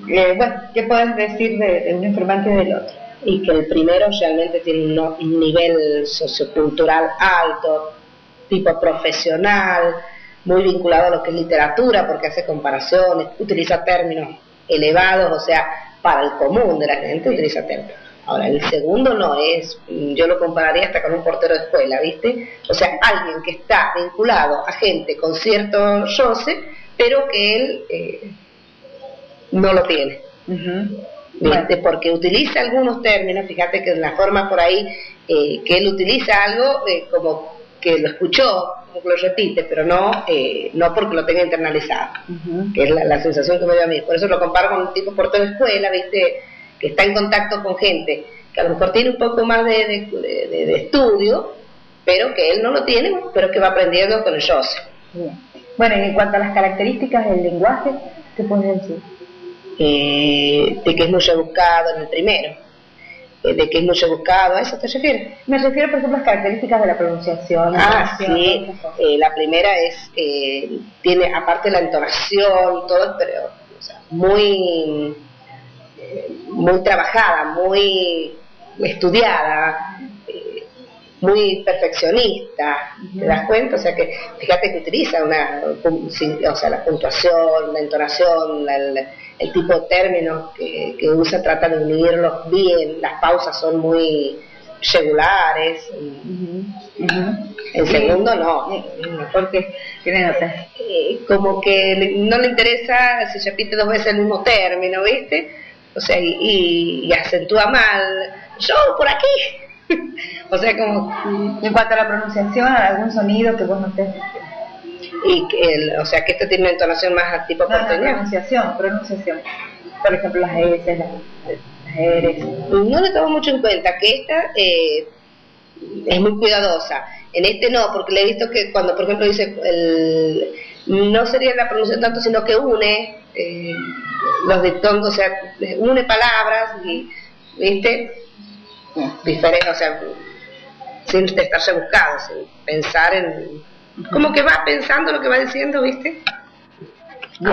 Bueno, ¿qué puedes decir de un informante y del otro? Y que el primero realmente tiene un nivel sociocultural alto, tipo profesional, muy vinculado a lo que es literatura, porque hace comparaciones, utiliza términos elevados, o sea, para el común de la gente utiliza términos. Ahora, el segundo no es, yo lo compararía hasta con un portero de escuela, ¿viste? O sea, alguien que está vinculado a gente con cierto roce, pero que él no lo tiene. ¿Viste? Porque utiliza algunos términos, fíjate que en la forma por ahí que él utiliza algo como que lo escuchó, como que lo repite, pero no porque lo tenga internalizado, que es la sensación que me dio a mí. Por eso lo comparo con un tipo portero de escuela, ¿viste? Que está en contacto con gente que a lo mejor tiene un poco más de estudio, pero que él no lo tiene, pero que va aprendiendo con el roce. Bueno, y en cuanto a las características del lenguaje, ¿qué puedes decir? De que es muy rebuscado en el primero, de que es muy rebuscado, ¿a eso te refieres? Me refiero, por ejemplo, a las características de la pronunciación. Sí, la primera es, tiene aparte la entonación, todo, pero o sea, muy trabajada, muy estudiada, muy perfeccionista, ¿te das cuenta? O sea que, fíjate que utiliza la puntuación, la entonación, el tipo de términos que usa, trata de unirlos bien, las pausas son muy regulares. El segundo no, porque tiene notas. Como que no le interesa si repite dos veces el mismo término, ¿viste? O sea, y acentúa mal, yo por aquí. O sea, como en cuanto a la pronunciación, algún sonido que vos notés. O sea, que esto tiene una entonación más tipo porteña. Pronunciación. Por ejemplo, las S, las R. No le tomo mucho en cuenta que esta es muy cuidadosa. En este no, porque le he visto que cuando, por ejemplo, dice no sería la pronunciación tanto, sino que une los diptongos, o sea, une palabras y, ¿viste? Diferente, o sea, sin estar rebuscado, sin pensar en, como que va pensando lo que va diciendo, ¿viste?